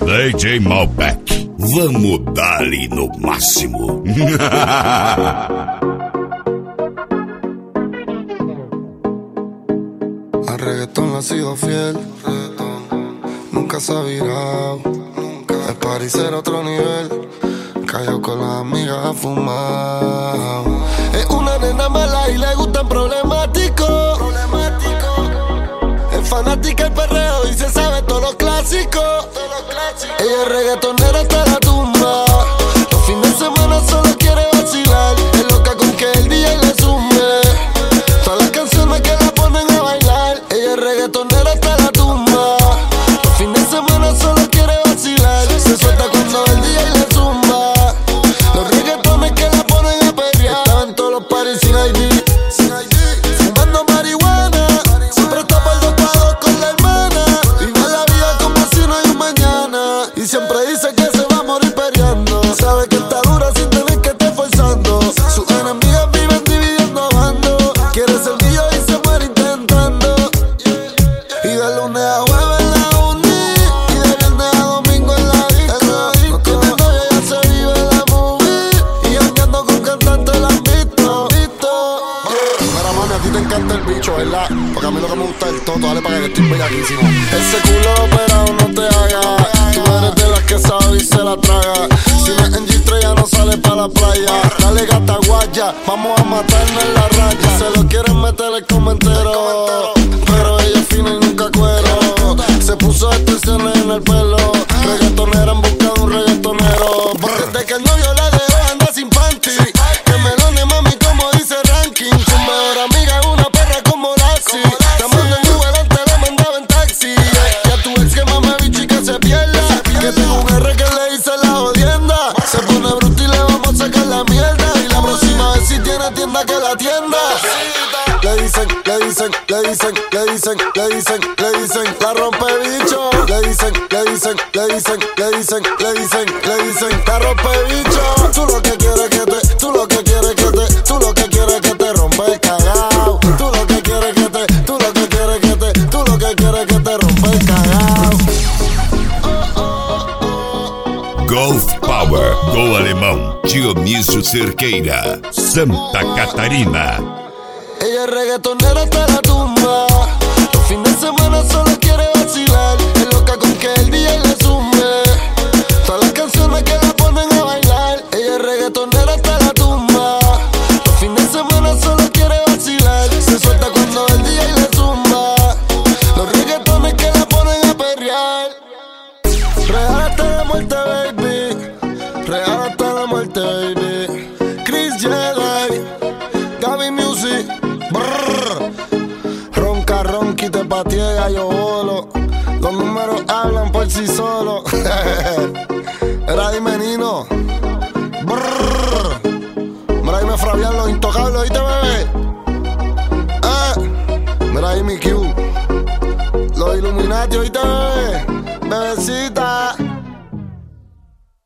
DJ Malbec. Vamos dar-lhe no máximo. Al reggaetón le ha sido fiel, nunca se ha virado. El party será otro nivel, cayó con las amigas a fumar. Es una nena mala y le gustan problemáticos. Es fanática del perreo y se sabe todos los clásicos. Ella es reggaetonera hasta la tumba. Los fines de semana solo quiere vacilar. Es loca con que el DJ le sume todas las canciones que la ponen a bailar. Ella es reggaetonera hasta la tumba. Los fines de semana solo quiere vacilar. Se suelta cuando el DJ le zumba. Los reggaetones que la ponen a perrear. Estaba en todos los parties sin ID, fumando marihuana. Siempre está por 2 pados con la hermana. Vive la vida como si no hay un mañana. Y siempre dice que se va a morir perreando. Sabe que está dura sin tener que estar forzando. Sus enemigas viven dividiendo bandos. Quiere ser mío y se muere intentando. Y de lunes a jueves en la uni, y de viernes a domingo en la disco. No tiene novia, ya se vive la movie. Y andando con cantantes la han visto. Mira, mami, a ti te encanta el bicho, ¿verdad? Porque a mí lo que me gusta es el toto. Dale para que estoy bellaquísimo. Ese culo operado no te haga. Tú eres de las que sabe y se la traga. Si no es en G3 ya no sale para la playa. Dale gata guaya, vamos a matarnos en la raya. Se lo quieren meter el comentero, pero ella es fina y nunca cuero. Se puso extensiones en el pelo. Reggaetonera en busca de un reggaetonero. Desde que el novio la dejó anda sin panty. Que melone mami como dice ranking. Su mejor amiga es una perra como Lassie. Te mando en Uber, antes la mandaba en taxi. Y a tu ex que mame bicho y que se pierda. Que tengo un R que le hice la jodienda. Se pone bruto y le vamos a sacar la mierda. Y la próxima vez si tiene tienda que la tienda. Le dicen, la rompe bicho. Le dicen, la rompe bicho. Tú lo que quieres que te, tú lo que quieres que te, tú lo que quieres que te rompe el cagao. Tú lo que quieres que te, tú lo que quieres que te, tú lo que quieres que te rompe el cagao. Golf Power do alemão Dionísio Cerqueira, Santa Catarina. Ella es reggaetonera hasta la tumba. Los fines de semana solo quiere vacilar. Es loca con que el DJ le sume todas las canciones que la ponen a bailar. Ella es reggaetonera hasta la tumba. Los fines de semana solo quiere vacilar. Se suelta cuando el DJ le zumba los reggaetones que la ponen a perrear. Real hasta la muerte, baby. Real hasta la muerte, baby. Chris Jedi, Gaby Music. Brrr. Ronca, ronqui, te patiega, yo bolo. Los números hablan por sí solos. Era dime Nino. Brrr. Mira ahí me Fabián, los intocables, ¿oíste, bebé? Mira ahí mi Q. Los Illuminati, ¿oíste, bebé? Bebecita.